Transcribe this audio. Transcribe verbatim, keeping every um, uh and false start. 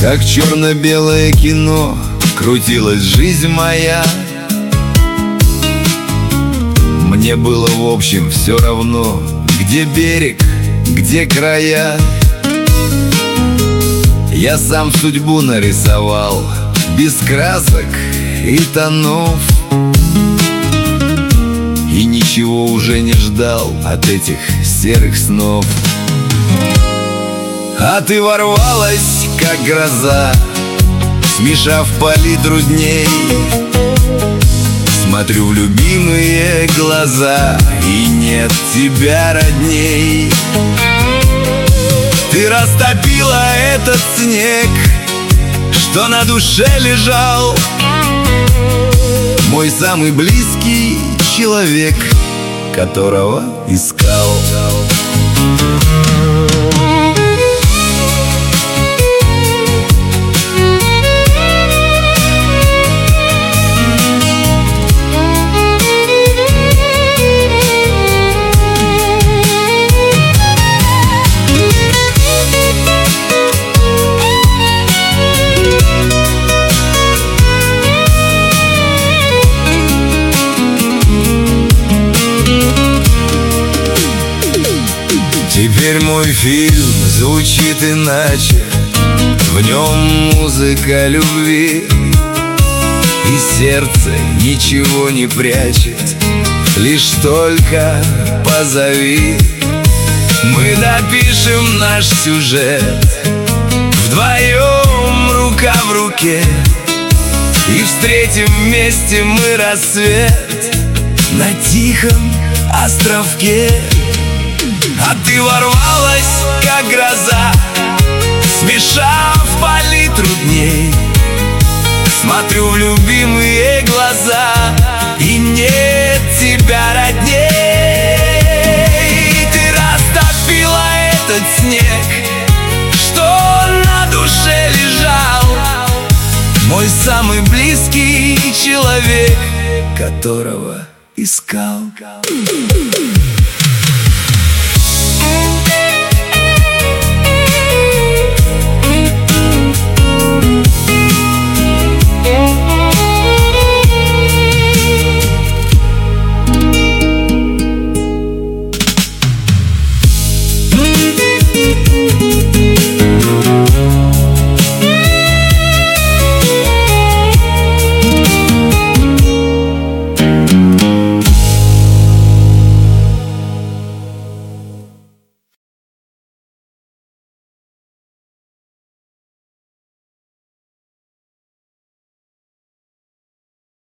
как черно-белое кино крутилась жизнь моя. Мне было в общем все равно, где берег, где края. Я сам судьбу нарисовал без красок и тонов, и ничего уже не ждал от этих серых снов. А ты ворвалась, как гроза, смешав палитру дней. Смотрю в любимые глаза, и нет тебя родней. Ты растопила этот снег, что на душе лежал. Мой самый близкий человек, которого искал. Теперь мой фильм звучит иначе, в нем музыка любви, и сердце ничего не прячет, лишь только позови. Мы допишем наш сюжет вдвоем, рука в руке, и встретим вместе мы рассвет на тихом островке. А ты ворвалась, как гроза, смешав палитру дней. Смотрю в любимые глаза, и нет тебя родней. Ты растопила этот снег, что на душе лежал. Мой самый близкий человек, которого искал.